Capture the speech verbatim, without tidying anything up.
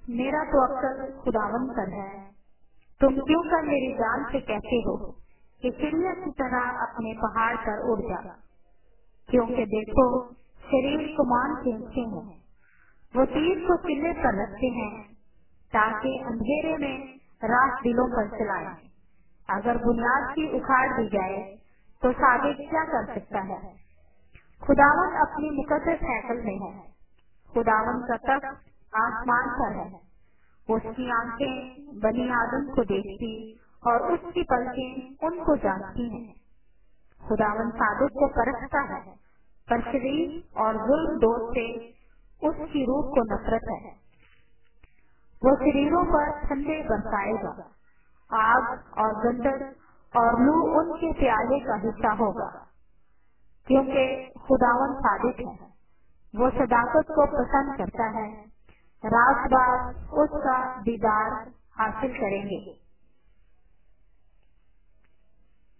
मेरा तो अक्सर खुदावन पर है। तुम क्यों कर मेरी जान से कहते हो कि चिड़िया की तरह अपने पहाड़ पर उड़ जा, क्योंकि देखो शरीर कुमान खींचते हैं, वो तीर को किले पर रखते हैं ताकि अंधेरे में रात दिलों पर चलाएं। अगर बुनियाद की उखाड़ दी जाए तो साबित क्या कर सकता है? खुदावन अपनी मुकद्दस हैकल में है। खुदावन का तख्त आसमान पर है। उसकी आंखें बनी आदम को देखती और उसकी पलकें उनको जानती हैं। खुदावन सादिक को परखता है, पर शरीर और जुल्म दोष से उसकी रूह को नफरत है। वो शरीरों पर ठंडे बरसाएगा, आग और गंधक और लू उनके प्याले का हिस्सा होगा, क्योंकि खुदावन सादिक है। वो सदाकत को पसंद करता है। रात बार उसका दीदार हासिल करेंगे।